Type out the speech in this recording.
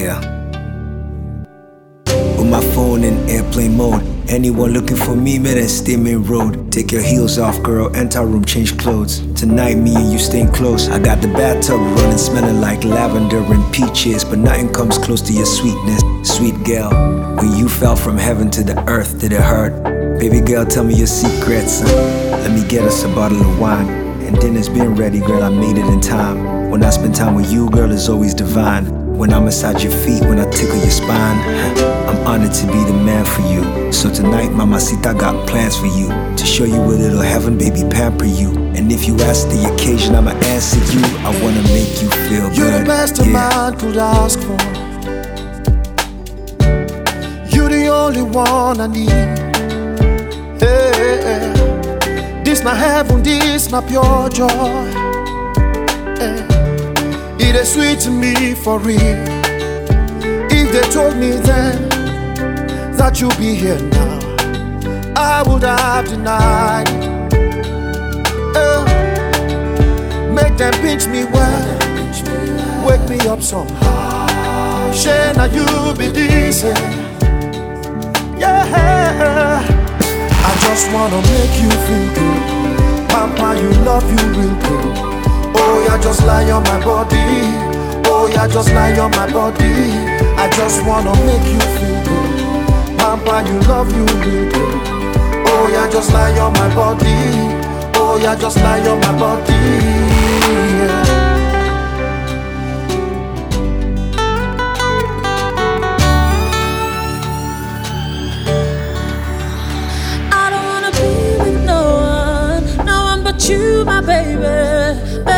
Yeah. With my phone in airplane mode. Anyone looking for me, man, that's Steaming Road. Take your heels off, girl, enter room, change clothes. Tonight, me and you staying close. I got the bathtub running, smelling like lavender and peaches, but nothing comes close to your sweetness, sweet girl. When you fell from heaven to the earth, did it hurt? Baby girl, tell me your secrets. Let me get us a bottle of wine. And dinner's been ready, girl, I made it in time. When I spend time with you, girl, it's always divine. When I massage your feet, when I tickle your spine, I'm honored to be the man for you. So tonight, mamacita, got plans for you. To show you a little heaven, baby, pamper you. And if you ask the occasion, I'ma answer you. I wanna make you feel good. You're the best a man could ask for. You're the only one I need. Hey, this my heaven, this my pure joy. Hey, it is sweet to me for real. If they told me then that you'll be here now, I would have denied it. Make them pinch me well, wake me up somehow. Share now you be decent. Yeah, I just wanna make you feel good. Mama, you love you real good. Oh yeah, just lie on my body. Oh yeah, just lie on my body. I just wanna make you feel good. Mama, you love you real good. Oh yeah, just lie on my body. Oh yeah, just lie on my body. Yeah. You, my baby,